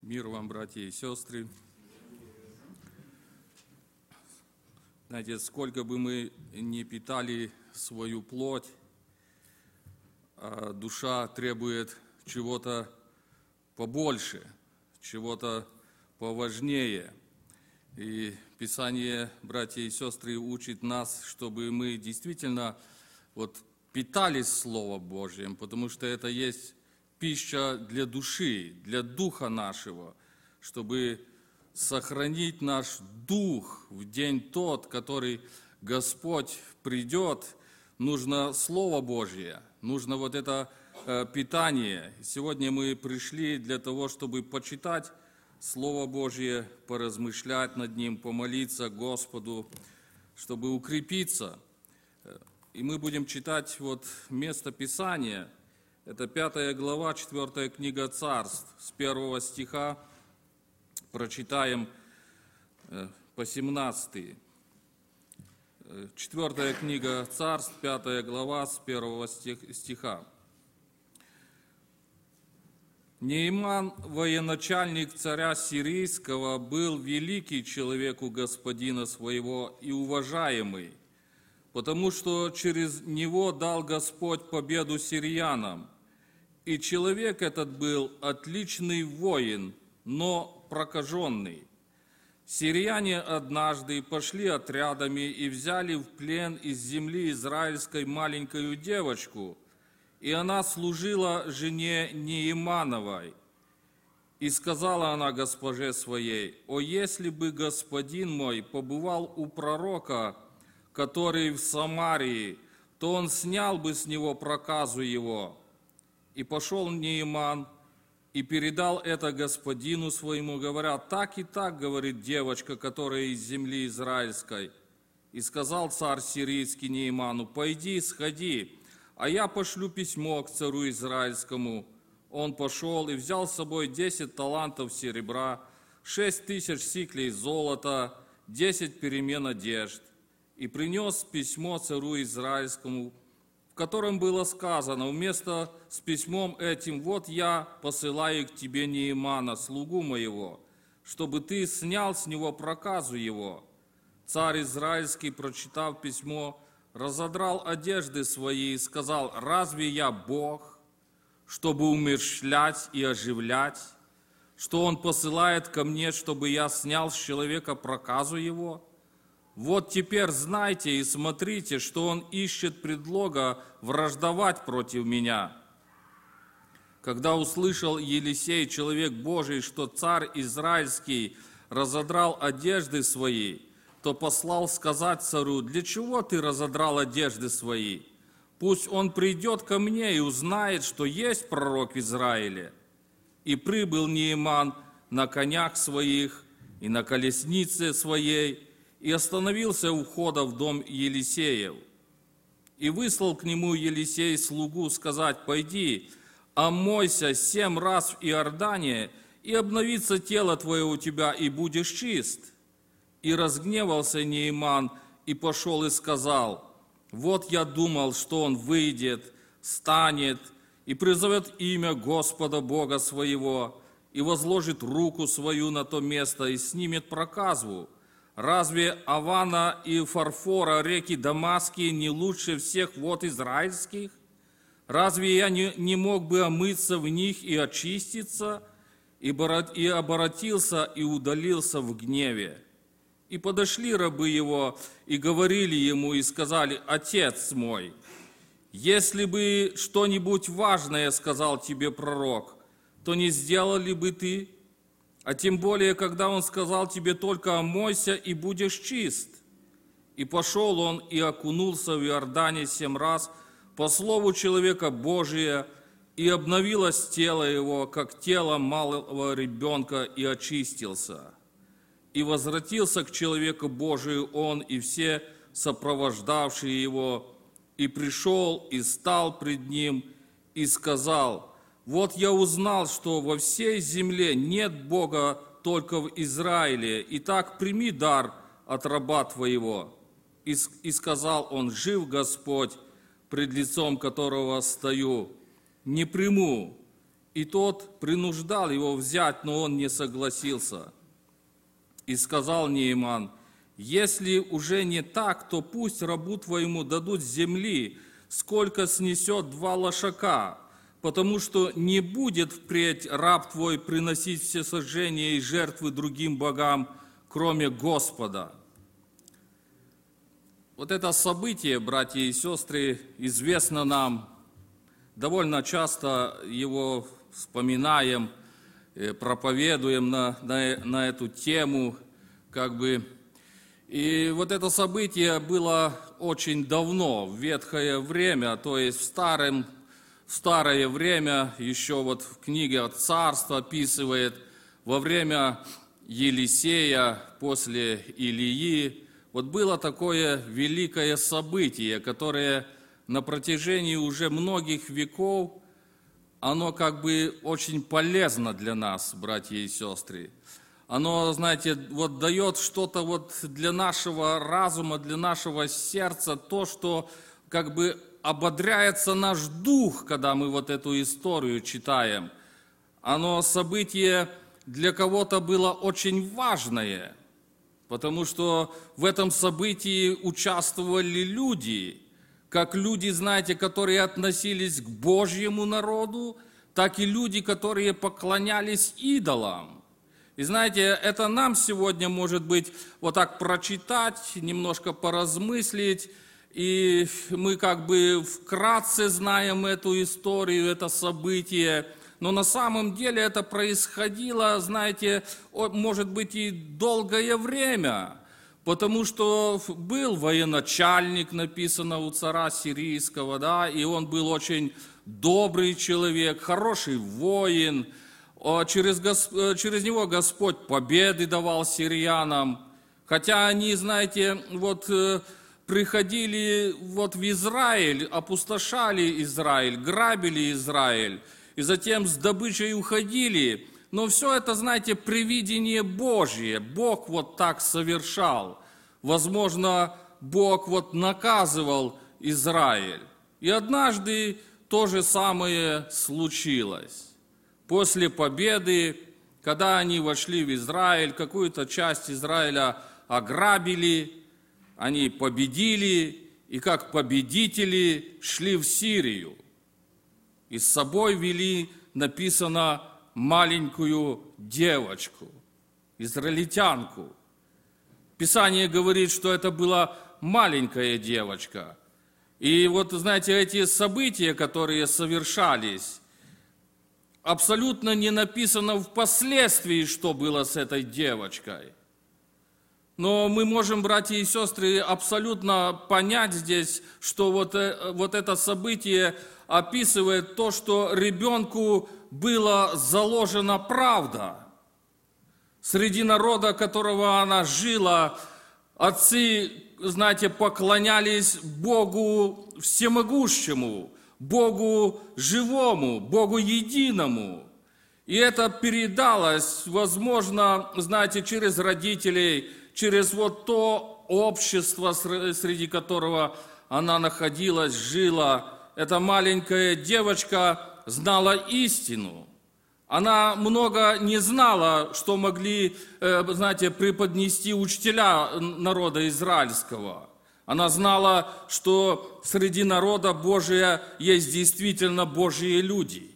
Мир вам, братья и сестры. Знаете, сколько бы мы ни питали свою плоть, душа требует чего-то побольше, чего-то поважнее. И Писание, братья и сестры, учит нас, чтобы мы действительно питались Словом Божьим, потому что это есть пища для души, для духа нашего, чтобы сохранить наш дух в день тот, который Господь придет. Нужно Слово Божье, нужно это питание. Сегодня мы пришли для того, чтобы почитать Слово Божье, поразмышлять над ним, помолиться Господу, чтобы укрепиться. И мы будем читать место Писания. Это 5 глава, 4 книга Царств, с 1 стиха прочитаем по 17. 4 книга Царств, 5 глава, с 1 стиха. Неиман, военачальник царя сирийского, был великий человек у господина своего и уважаемый, потому что через него дал Господь победу сириянам. И человек этот был отличный воин, но прокаженный. Сирияне однажды пошли отрядами и взяли в плен из земли израильской маленькую девочку, и она служила жене Неимановой. И сказала она госпоже своей: «О, если бы господин мой побывал у пророка, который в Самарии, то он снял бы с него проказу его». И пошел Неиман и передал это господину своему, говоря: «Так и так, говорит девочка, которая из земли израильской». И сказал царь сирийский Неиману: «Пойди, сходи, а я пошлю письмо к царю израильскому». Он пошел и взял с собой 10 талантов серебра, 6000 сиклей золота, 10 перемен одежд, и принес письмо царю израильскому, в котором было сказано: вместо с письмом этим: «Вот я посылаю к тебе Неимана, слугу моего, чтобы ты снял с него проказу его». Царь израильский, прочитав письмо, разодрал одежды свои и сказал: «Разве я Бог, чтобы умерщвлять и оживлять? Что он посылает ко мне, чтобы я снял с человека проказу его? Вот теперь знайте и смотрите, что он ищет предлога враждовать против меня». Когда услышал Елисей, человек Божий, что царь израильский разодрал одежды свои, то послал сказать царю: «Для чего ты разодрал одежды свои? Пусть он придет ко мне и узнает, что есть пророк в Израиле». И прибыл Неиман на конях своих и на колеснице своей, и остановился у входа в дом Елисеев. И выслал к нему Елисей слугу сказать: «Пойди, омойся 7 раз в Иордане, и обновится тело твое у тебя, и будешь чист». И разгневался Неиман, и пошел и сказал: «Вот я думал, что он выйдет, станет, и призовет имя Господа Бога своего, и возложит руку свою на то место, и снимет проказу. Разве Авана и Фарфора, реки Дамасские, не лучше всех вод израильских? Разве я не мог бы омыться в них и очиститься?» И оборотился и удалился в гневе. И подошли рабы его, и говорили ему, и сказали: «Отец мой, если бы что-нибудь важное сказал тебе пророк, то не сделал ли бы ты? А тем более, когда он сказал тебе только: омойся, и будешь чист». И пошел он и окунулся в Иордане 7 раз по слову человека Божия, и обновилось тело его, как тело малого ребенка, и очистился. И возвратился к человеку Божию он и все сопровождавшие его, и пришел и стал пред ним, и сказал: «Вот я узнал, что во всей земле нет Бога, только в Израиле. Итак, прими дар от раба твоего». И сказал он: «Жив Господь, пред лицом которого стою, не приму». И тот принуждал его взять, но он не согласился. И сказал Нейман: если уже не так, то пусть рабу твоему дадут земли, сколько снесет 2 лошака, потому что не будет впредь раб твой приносить всесожжения и жертвы другим богам, кроме Господа. Вот это событие, братья и сестры, известно нам. Довольно часто его вспоминаем, проповедуем на эту тему, И вот это событие было очень давно, в ветхое время, то есть в старое время, еще вот в книге Царства описывает, во время Елисея, после Илии, вот было такое великое событие, которое на протяжении уже многих веков, оно очень полезно для нас, братья и сестры. Оно, знаете, вот дает что-то вот для нашего разума, для нашего сердца, то, что ободряется наш дух, когда мы вот эту историю читаем. Оно событие для кого-то было очень важное, потому что в этом событии участвовали люди, как люди, знаете, которые относились к Божьему народу, так и люди, которые поклонялись идолам. И знаете, это нам сегодня, может быть, вот так прочитать, немножко поразмыслить, и мы вкратце знаем эту историю, это событие, но на самом деле это происходило, знаете, может быть, и долгое время, потому что был военачальник, написано у царя сирийского, да, и он был очень добрый человек, хороший воин. Через него Господь победы давал сириянам, хотя они, знаете, приходили в Израиль, опустошали Израиль, грабили Израиль, и затем с добычей уходили. Но все это, знаете, привидение Божье. Бог так совершал. Возможно, Бог наказывал Израиль. И однажды то же самое случилось. После победы, когда они вошли в Израиль, какую-то часть Израиля ограбили, они победили, и как победители шли в Сирию. И с собой вели, написано, маленькую девочку, израильтянку. Писание говорит, что это была маленькая девочка. И знаете, эти события, которые совершались, абсолютно не написано впоследствии, что было с этой девочкой. Но мы можем, братья и сестры, абсолютно понять здесь, что вот это событие описывает то, что ребенку была заложена правда. Среди народа, которого она жила, отцы, знаете, поклонялись Богу всемогущему, Богу живому, Богу единому. И это передалось, возможно, знаете, через родителей, через то общество, среди которого она находилась, жила. Эта маленькая девочка знала истину. Она много не знала, что могли, знаете, преподнести учителя народа израильского. Она знала, что среди народа Божия есть действительно Божьи люди.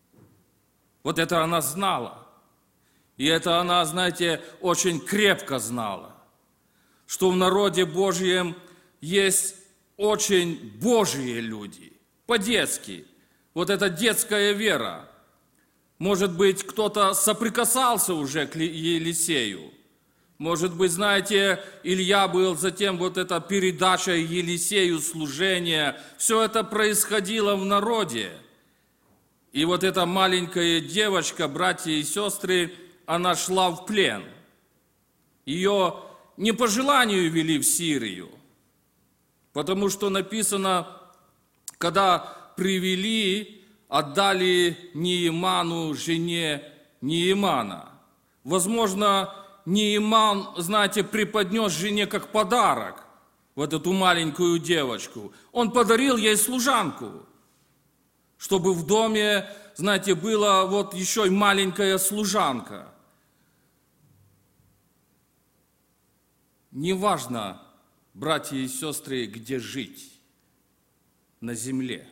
Вот это она знала. И это она, знаете, очень крепко знала, что в народе Божьем есть очень Божьи люди, по-детски. Вот эта детская вера. Может быть, кто-то соприкасался уже к Елисею. Может быть, знаете, Илья был, затем эта передача Елисею служения. Все это происходило в народе. И эта маленькая девочка, братья и сестры, она шла в плен. Ее не по желанию вели в Сирию, потому что написано, когда привели, отдали Нееману, жене Неемана. Возможно, Нееман, знаете, преподнес жене как подарок эту маленькую девочку. Он подарил ей служанку, чтобы в доме знаете, была вот еще и маленькая служанка. Неважно, братья и сестры, где жить на земле.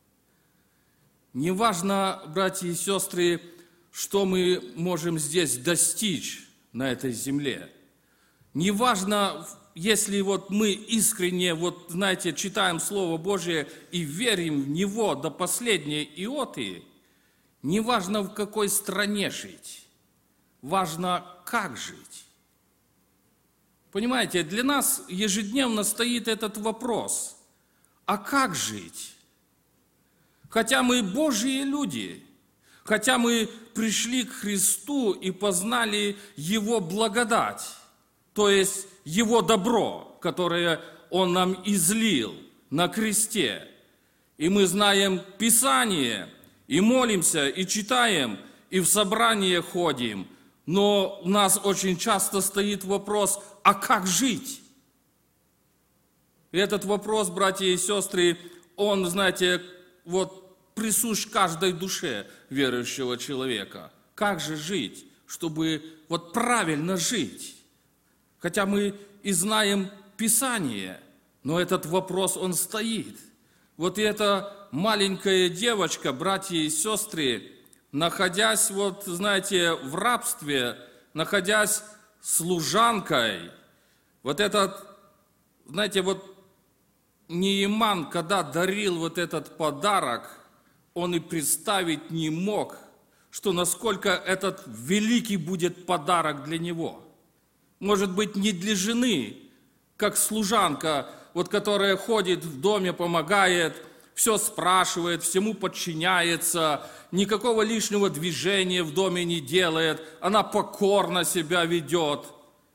Неважно, братья и сестры, что мы можем здесь достичь на этой земле. Неважно, если вот мы искренне, вот знаете, читаем Слово Божие и верим в Него до последней иоты, неважно, в какой стране жить, важно, как жить. Понимаете, для нас ежедневно стоит этот вопрос, а как жить? Хотя мы Божьи люди, хотя мы пришли к Христу и познали Его благодать, то есть Его добро, которое Он нам излил на кресте. И мы знаем Писание, и молимся, и читаем, и в собрание ходим. Но у нас очень часто стоит вопрос, а как жить? И этот вопрос, братья и сестры, он, знаете, вот присущ каждой душе верующего человека. Как же жить, чтобы вот правильно жить? Хотя мы и знаем Писание, но этот вопрос, он стоит. Вот и эта маленькая девочка, братья и сестры, находясь, вот, знаете, в рабстве, находясь служанкой, вот этот, знаете, вот Нееман, когда дарил вот этот подарок, он и представить не мог, что насколько этот великий будет подарок для него. Может быть, не для жены, как служанка, вот, которая ходит в доме, помогает, все спрашивает, всему подчиняется, никакого лишнего движения в доме не делает, она покорно себя ведет.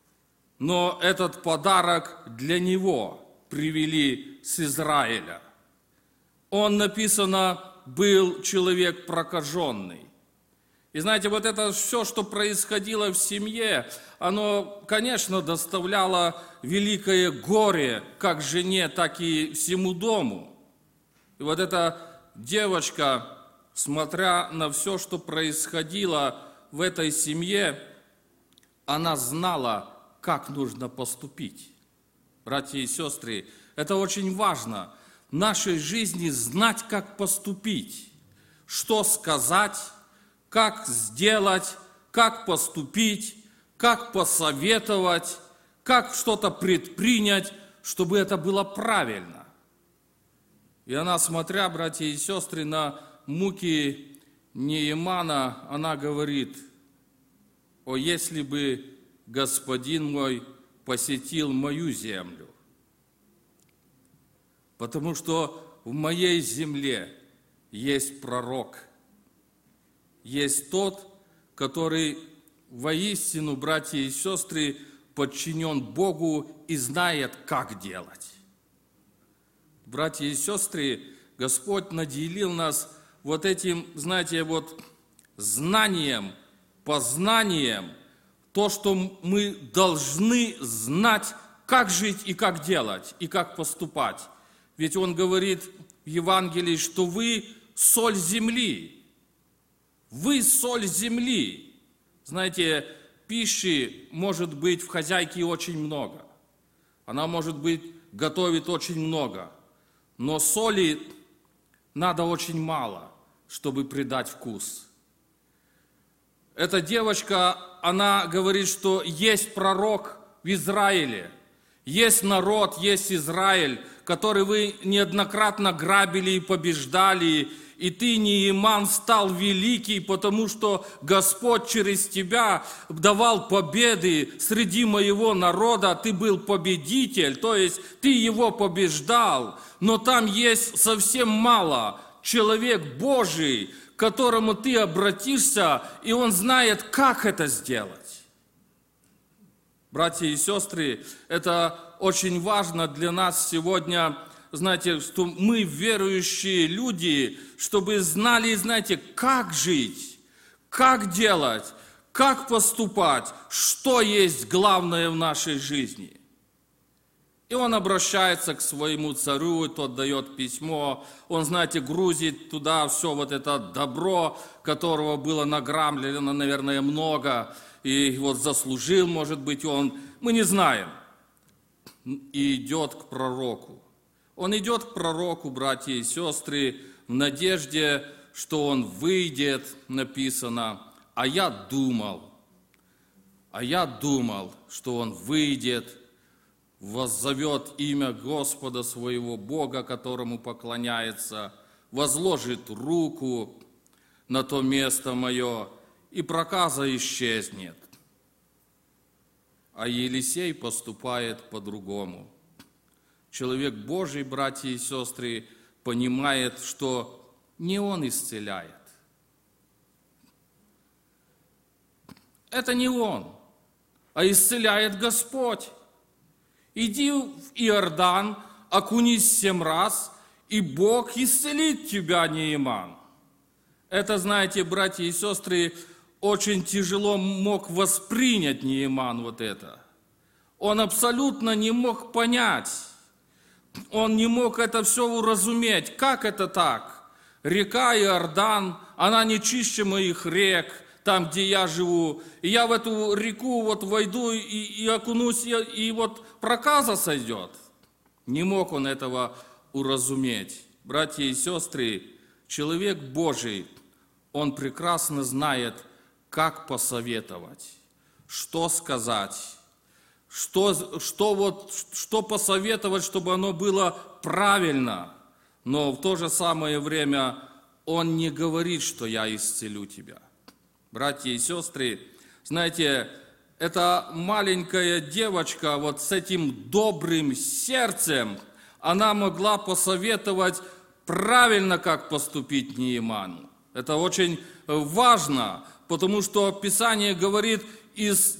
Но этот подарок для него привели с Израиля. Он, написано, был человек прокаженный. И знаете, вот это все, что происходило в семье, оно, конечно, доставляло великое горе как жене, так и всему дому. И вот эта девочка, смотря на все, что происходило в этой семье, она знала, как нужно поступить. Братья и сестры, это очень важно в нашей жизни знать, как поступить, что сказать, как сделать, как поступить, как посоветовать, как что-то предпринять, чтобы это было правильно. И она, смотря, братья и сестры, на муки Неемана, она говорит: «О, если бы Господин мой посетил мою землю, потому что в моей земле есть пророк, есть тот, который воистину, братья и сестры, подчинен Богу и знает, как делать». Братья и сестры, Господь наделил нас вот этим, знаете, вот знанием, познанием, то, что мы должны знать, как жить и как делать, и как поступать. Ведь Он говорит в Евангелии, что вы соль земли. Вы соль земли. Знаете, пищи может быть в хозяйке очень много. Она, может быть, готовит очень много. Но соли надо очень мало, чтобы придать вкус. Эта девочка, она говорит, что есть пророк в Израиле, есть народ, есть Израиль, который вы неоднократно грабили и побеждали, и ты, Нееман, стал великий, потому что Господь через тебя давал победы среди моего народа, ты был победитель, то есть ты его побеждал, но там есть совсем мало человек Божий, к которому ты обратишься, и он знает, как это сделать. Братья и сестры, это очень важно для нас сегодня, знаете, что мы, верующие люди, чтобы знали, знаете, как жить, как делать, как поступать, что есть главное в нашей жизни. И он обращается к своему царю, и тот дает письмо. Он, знаете, грузит туда все вот это добро, которого было награмлено, наверное, много. И вот заслужил, может быть, он. Мы не знаем. И идет к пророку. Он идет к пророку, братья и сестры, в надежде, что он выйдет, написано. А я думал, что он выйдет, воззовет имя Господа своего Бога, которому поклоняется, возложит руку на то место мое, и проказа исчезнет. А Елисей поступает по-другому. Человек Божий, братья и сестры, понимает, что не он исцеляет. Это не он, а исцеляет Господь. Иди в Иордан, окунись 7 раз, и Бог исцелит тебя, Нееман. Это, знаете, братья и сестры, очень тяжело мог воспринять Нееман вот это. Он абсолютно не мог понять, он не мог это все уразуметь. Как это так? Река Иордан, она не чище моих рек, там, где я живу. И я в эту реку вот войду и окунусь, и вот проказа сойдет. Не мог он этого уразуметь. Братья и сестры, человек Божий, он прекрасно знает, как посоветовать, что сказать, что посоветовать, чтобы оно было правильно. Но в то же самое время он не говорит, что я исцелю тебя. Братья и сестры, знаете, эта маленькая девочка вот с этим добрым сердцем, она могла посоветовать правильно, как поступить Нееману. Это очень важно, потому что Писание говорит, из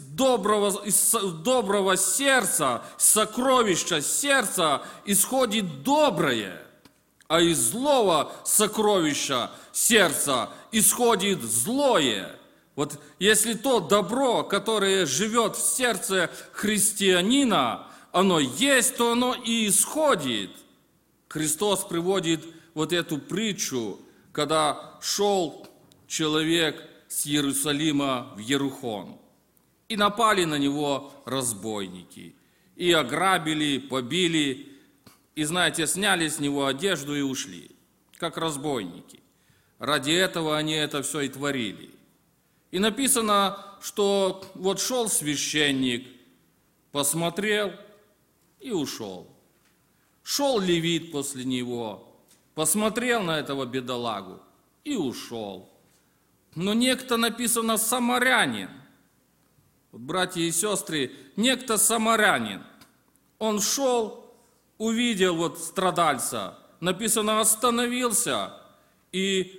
доброго сердца, сокровища сердца исходит доброе, а из злого сокровища сердца исходит злое. Вот если то добро, которое живет в сердце христианина, оно есть, то оно и исходит. Христос приводит вот эту притчу, когда шел человек с Иерусалима в Ерихон, и напали на него разбойники, и ограбили, побили, и, знаете, сняли с него одежду и ушли, как разбойники. Ради этого они это все и творили. И написано, что вот шел священник, посмотрел и ушел. Шел левит после него, посмотрел на этого бедолагу и ушел. Но некто, написано, самарянин. Вот, братья и сестры, некто самарянин. Он шел, увидел вот страдальца, написано, остановился и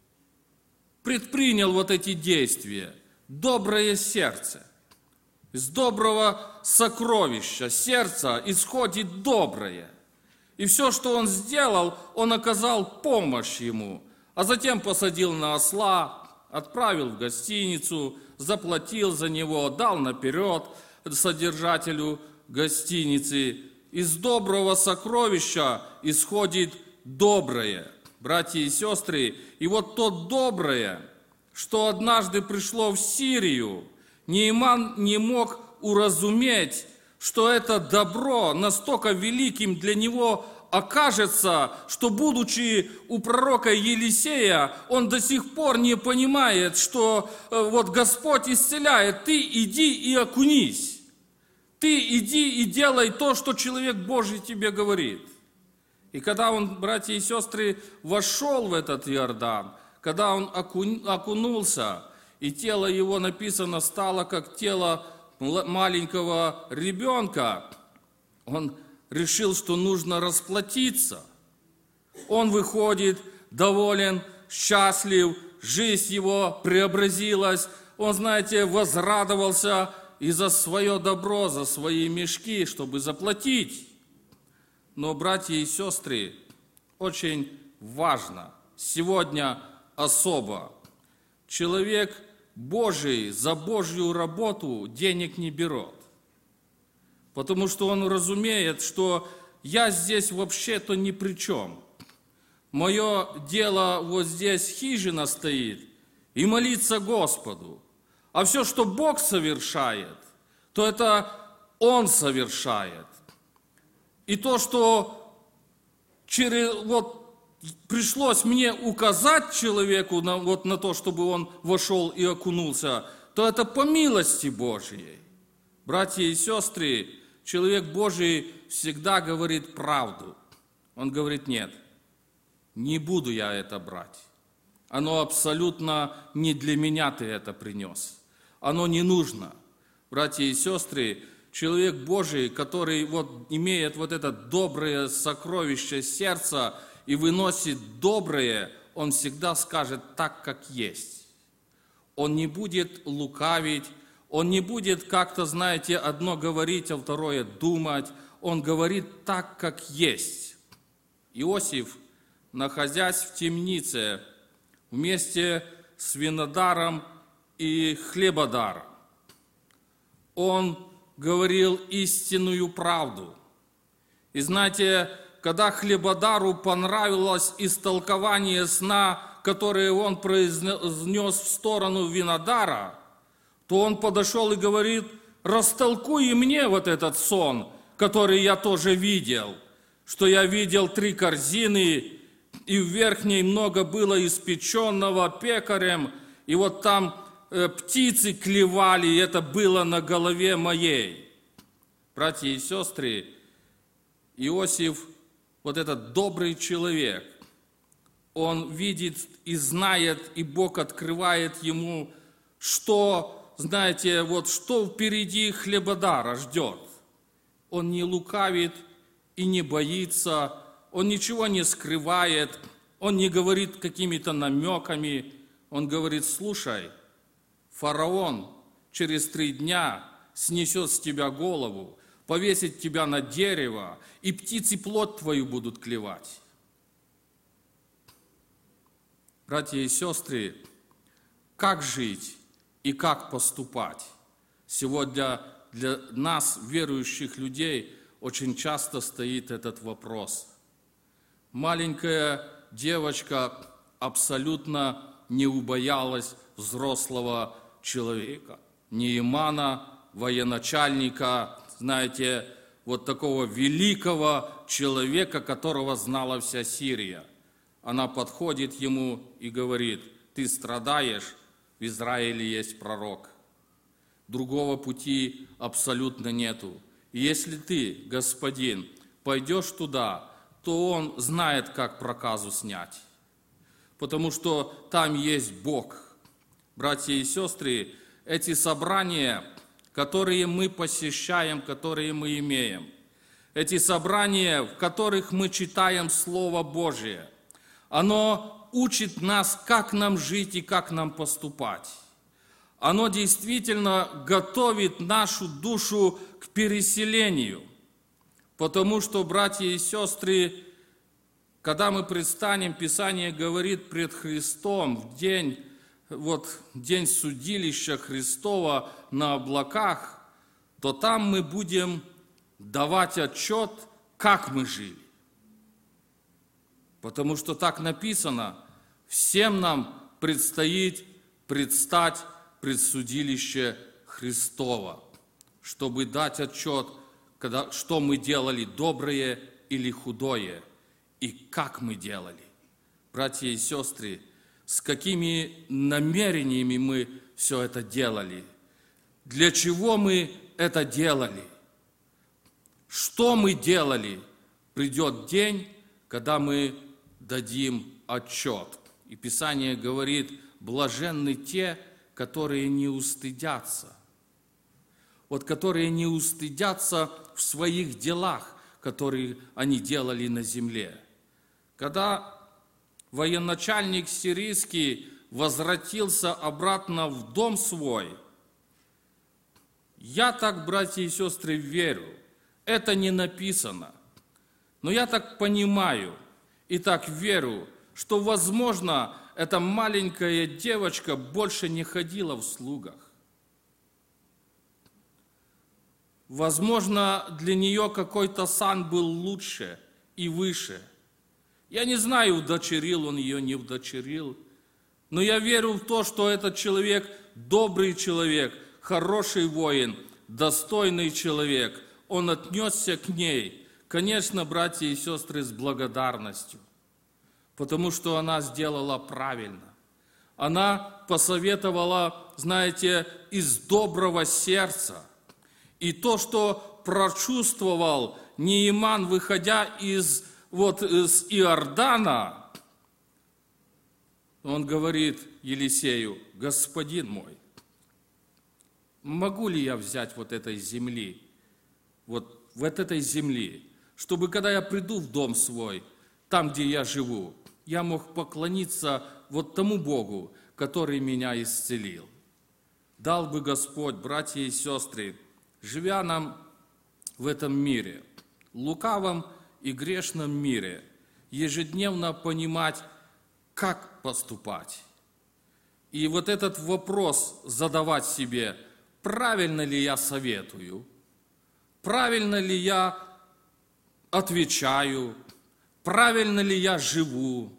предпринял вот эти действия. Доброе сердце. Из доброго сокровища сердца исходит доброе. И все, что он сделал, он оказал помощь ему. А затем посадил на осла, отправил в гостиницу, заплатил за него, дал наперед содержателю гостиницы. Из доброго сокровища исходит доброе. Братья и сестры, и вот то доброе, что однажды пришло в Сирию, Нееман не мог уразуметь, что это добро настолько великим для него окажется, что, будучи у пророка Елисея, он до сих пор не понимает, что вот Господь исцеляет, ты иди и окунись, ты иди и делай то, что человек Божий тебе говорит. И когда он, братья и сестры, вошел в этот Иордан, когда он окунулся, и тело его, написано, стало как тело маленького ребенка, он решил, что нужно расплатиться. Он выходит доволен, счастлив, жизнь его преобразилась, он, знаете, возрадовался и за свое добро, за свои мешки, чтобы заплатить. Но, братья и сестры, очень важно, сегодня особо, человек Божий за Божью работу денег не берет. потому что он разумеет, что я здесь вообще-то ни при чем. Мое дело вот здесь хижина стоит и молиться Господу. А все, что Бог совершает, то это Он совершает. И то, что пришлось мне указать человеку на то, чтобы он вошел и окунулся, то это по милости Божьей. Братья и сестры, человек Божий всегда говорит правду. Он говорит: нет, не буду я это брать. Оно абсолютно не для меня ты это принес. Оно не нужно. Братья и сестры, человек Божий, который имеет это доброе сокровище сердца и выносит доброе, он всегда скажет так, как есть. Он не будет лукавить, он не будет как-то, одно говорить, а второе думать. Он говорит так, как есть. Иосиф, находясь в темнице вместе с винодаром и хлебодаром, он говорил истинную правду. И когда хлебодару понравилось истолкование сна, которое он произнес в сторону винодара, то он подошел и говорит: растолкуй и мне этот сон, который я тоже видел, что я видел 3 корзины, и в верхней много было испеченного пекарем, и там птицы клевали, и это было на голове моей. Братья и сестры, Иосиф, этот добрый человек, он видит и знает, и Бог открывает ему, что впереди хлебодара ждет. Он не лукавит и не боится, он ничего не скрывает, он не говорит какими-то намеками, он говорит: слушай, фараон через 3 дня снесет с тебя голову, повесит тебя на дерево, и птицы плоть твою будут клевать. Братья и сестры, как жить и как поступать? Сегодня для нас, верующих людей, очень часто стоит этот вопрос. Маленькая девочка абсолютно не убоялась взрослого человека. Неемана, военачальника, такого великого человека, которого знала вся Сирия. Она подходит ему и говорит: ты страдаешь, в Израиле есть пророк. Другого пути абсолютно нету. И если ты, господин, пойдешь туда, то он знает, как проказу снять. Потому что там есть Бог. Братья и сестры, эти собрания, которые мы посещаем, которые мы имеем, эти собрания, в которых мы читаем Слово Божие, оно учит нас, как нам жить и как нам поступать. Оно действительно готовит нашу душу к переселению. Потому что, братья и сестры, когда мы предстанем, Писание говорит, пред Христом в день судилища Христова на облаках, то там мы будем давать отчет, как мы жили. Потому что так написано: всем нам предстоит предстать пред судилище Христово, чтобы дать отчет, что мы делали доброе или худое, и как мы делали. Братья и сестры, с какими намерениями мы все это делали? Для чего мы это делали? Что мы делали? Придет день, когда мы дадим отчет. И Писание говорит: блаженны те, которые не устыдятся. Которые не устыдятся в своих делах, которые они делали на земле. Когда военачальник сирийский возвратился обратно в дом свой, я так, братья и сестры, верю, это не написано, но я так понимаю и так верю, что, возможно, эта маленькая девочка больше не ходила в слугах. Возможно, для нее какой-то сан был лучше и выше. Я не знаю, удочерил он ее, не удочерил. Но я верю в то, что этот человек добрый человек, хороший воин, достойный человек. Он отнесся к ней, конечно, братья и сестры, с благодарностью, потому что она сделала правильно. Она посоветовала, знаете, из доброго сердца. И то, что прочувствовал Нееман, выходя из Иордана, он говорит Елисею: господин мой, могу ли я взять вот этой земли, вот этой земли, чтобы когда я приду в дом свой, там, где я живу, я мог поклониться вот тому Богу, который меня исцелил. Дал бы Господь, братья и сестры, живя нам в этом мире, лукавом и грешном мире, ежедневно понимать, как поступать. И вот этот вопрос задавать себе: правильно ли я советую, правильно ли я отвечаю, правильно ли я живу,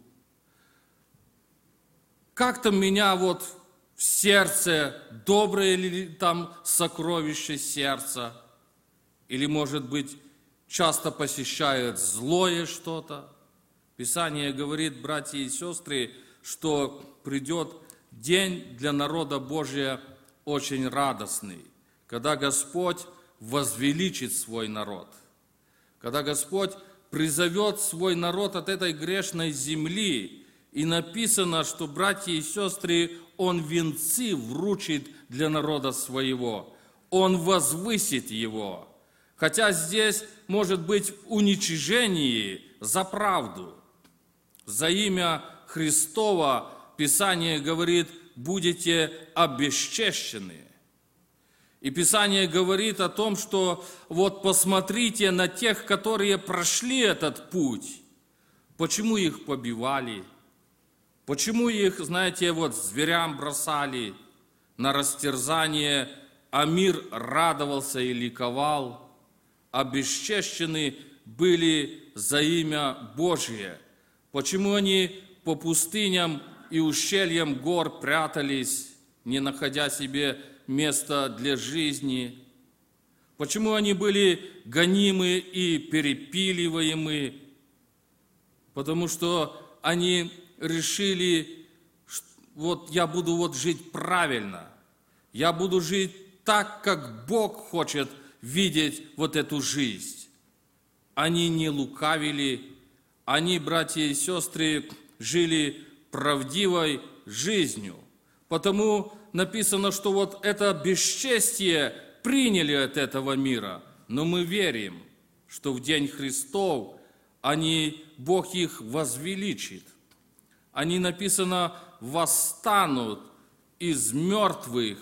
как там меня вот в сердце, доброе ли там сокровище сердца, или, может быть, часто посещает злое что-то. Писание говорит, братья и сестры, что придет день для народа Божия очень радостный, когда Господь возвеличит свой народ, когда Господь призовет свой народ от этой грешной земли, и написано, что, братья и сестры, Он венцы вручит для народа своего, Он возвысит его. Хотя здесь может быть в уничижении за правду. За имя Христова Писание говорит: будете обесчещены. И Писание говорит о том, что вот посмотрите на тех, которые прошли этот путь. Почему их побивали? Почему их, знаете, вот зверям бросали на растерзание, а мир радовался и ликовал? Обесчещены были за имя Божие. Почему они по пустыням и ущельям гор прятались, не находя себе места для жизни? Почему они были гонимы и перепиливаемы? Потому что они решили, вот я буду вот жить правильно, я буду жить так, как Бог хочет видеть вот эту жизнь. Они не лукавили, они, братья и сестры, жили правдивой жизнью. Потому написано, что вот это бесчестие приняли от этого мира, но мы верим, что в день Христов Бог их возвеличит. Они, написано, восстанут из мертвых,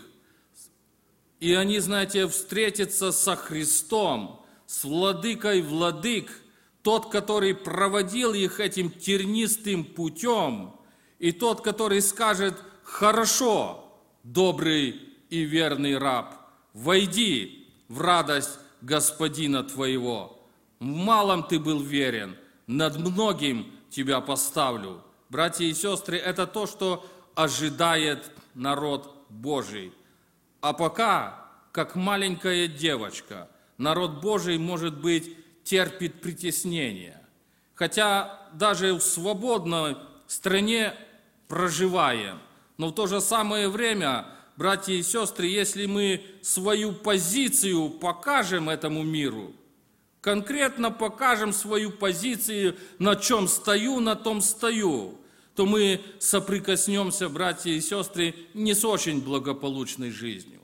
и они, знаете, встретятся со Христом, с владыкой владык, тот, который проводил их этим тернистым путем, и тот, который скажет: хорошо, добрый и верный раб, войди в радость Господина твоего. В малом ты был верен, над многим тебя поставлю. Братья и сестры, это то, что ожидает народ Божий. А пока, как маленькая девочка, народ Божий, может быть, терпит притеснение. Хотя даже в свободной стране проживаем. Но в то же самое время, братья и сестры, если мы свою позицию покажем этому миру, конкретно покажем свою позицию, на чем стою, на том стою, то мы соприкоснемся, братья и сестры, не с очень благополучной жизнью.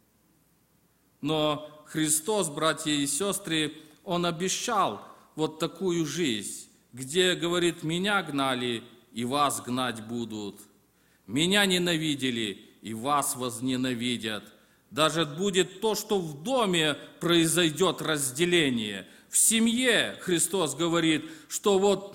Но Христос, братья и сестры, Он обещал вот такую жизнь, где, говорит, меня гнали, и вас гнать будут. Меня ненавидели, и вас возненавидят. Даже будет то, что в доме произойдет разделение. В семье, Христос говорит, что вот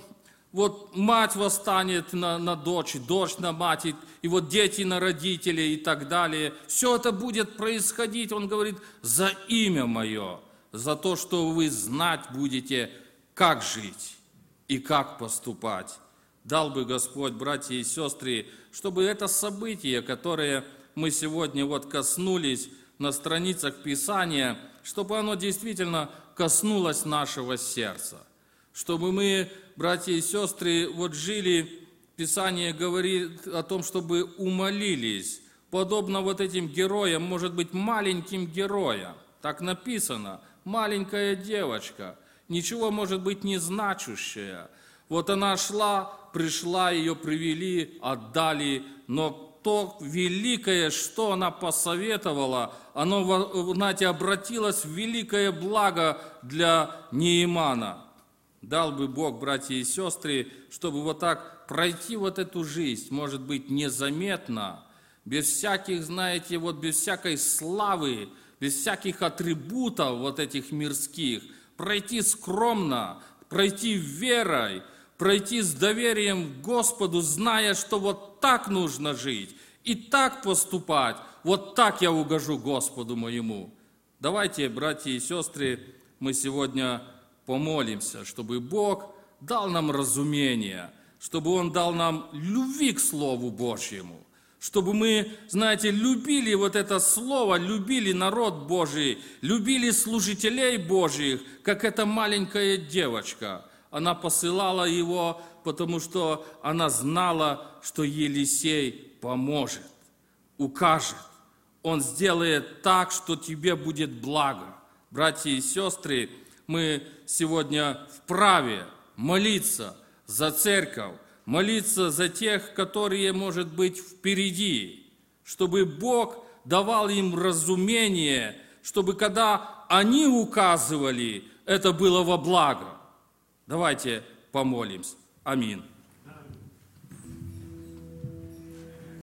Вот мать восстанет на дочь, дочь на мать, и вот дети на родителей и так далее. Все это будет происходить, он говорит, за имя Мое, за то, что вы знать будете, как жить и как поступать. Дал бы Господь, братья и сестры, чтобы это событие, которое мы сегодня вот коснулись на страницах Писания, чтобы оно действительно коснулось нашего сердца. Чтобы мы, братья и сестры, вот жили, Писание говорит о том, чтобы умолились, подобно вот этим героям, может быть, маленьким героям. Так написано, маленькая девочка, ничего, может быть, не значущая. Вот она шла, пришла, ее привели, отдали, но то великое, что она посоветовала, оно, знаете, обратилось в великое благо для Неемана. Дал бы Бог, братья и сестры, чтобы вот так пройти вот эту жизнь, может быть, незаметно, без всяких, знаете, вот без всякой славы, без всяких атрибутов вот этих мирских, пройти скромно, пройти верой, пройти с доверием к Господу, зная, что вот так нужно жить и так поступать, вот так я угожу Господу моему. Давайте, братья и сестры, мы сегодня помолимся, чтобы Бог дал нам разумение, чтобы Он дал нам любви к Слову Божьему, чтобы мы, знаете, любили вот это Слово, любили народ Божий, любили служителей Божьих, как эта маленькая девочка. Она посылала его, потому что она знала, что Елисей поможет, укажет. Он сделает так, что тебе будет благо. Братья и сестры, мы сегодня вправе молиться за церковь, молиться за тех, которые, может быть, впереди, чтобы Бог давал им разумение, чтобы когда они указывали, это было во благо. Давайте помолимся. Аминь.